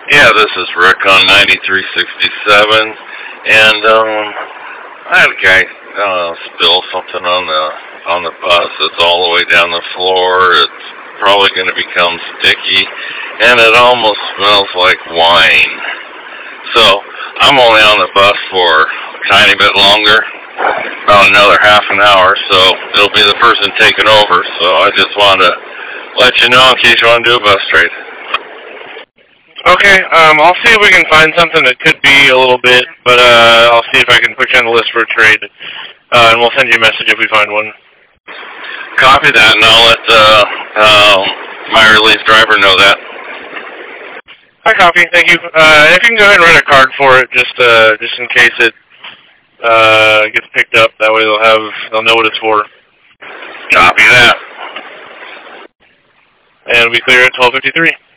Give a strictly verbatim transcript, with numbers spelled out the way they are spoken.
Yeah, this is Rick on ninety-three sixty-seven, and um, I had a guy uh, spill something on the on the bus. It's all the way down the floor. It's probably going to become sticky, and it almost smells like wine. So I'm only on the bus for a tiny bit longer, about another half an hour. So it'll be the person taking over. So I just wanted to let you know in case you want to do a bus trade. Okay, um, I'll see if we can find something that could be a little bit, but uh, I'll see if I can put you on the list for a trade, uh, and we'll send you a message if we find one. Copy that, and I'll let uh, uh, my release driver know that. Hi, copy. Thank you. Uh, if you can go ahead and write a card for it, just uh, just in case it uh, gets picked up, that way they'll have they'll know what it's for. Copy that. And it'll be clear at twelve fifty-three.